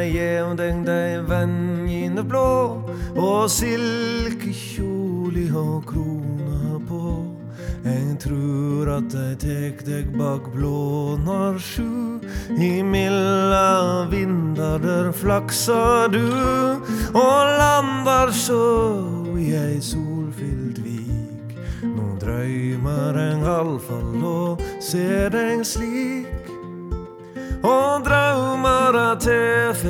gjev deg vennene blå, og silkekjole og krona på. Jeg tror at jeg tek deg bak blånar sju, i milda vindar der flaksa du, og landar så i ei solfyllt vik. Nå drøymar en halvfall og ser deg slik, og drømmar til